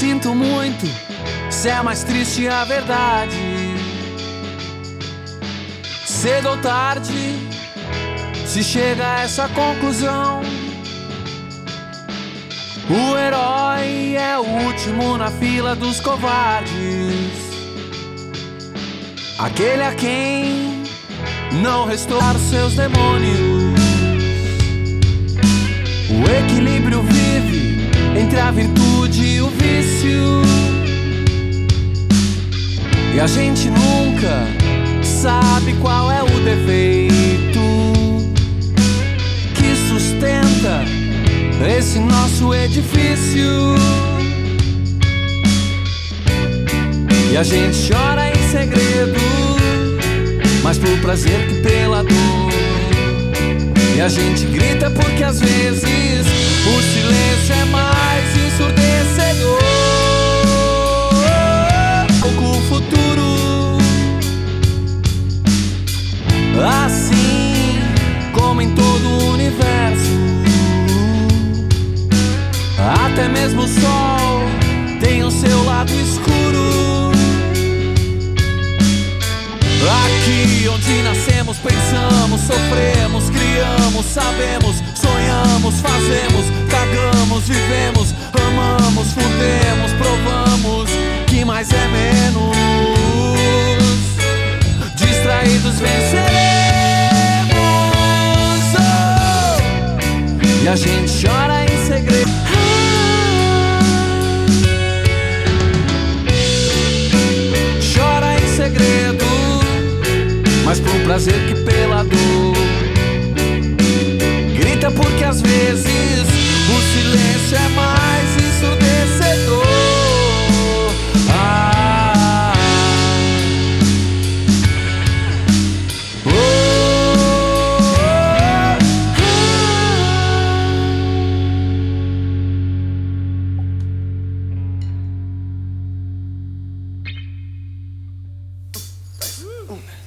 Sinto muito, se é mais triste a verdade. Cedo ou tarde se chega a essa conclusão: o herói é o último na fila dos covardes, aquele a quem não restou os seus demônios. O equilíbrio vive entre a virtude e o vício, e a gente nunca sabe qual é o defeito que sustenta esse nosso edifício. E a gente chora em segredo, mais por prazer que pela dor. E a gente grita porque às vezes o silêncio é mais ensurdecedor. Pouco futuro, assim como em todo o universo, até mesmo o sol tem o seu lado escuro. Aqui onde nascemos, pensamos, sofremos, criamos, sabemos, sonhamos, fazemos, cagamos, vivemos, amamos, fudemos, provamos que mais é menos. Distraídos venceremos, oh! E a gente chora em segredo. Chora em segredo, mais por prazer que pela dor. Grita porque às vezes o silêncio é mais ensurdecedor. Oh.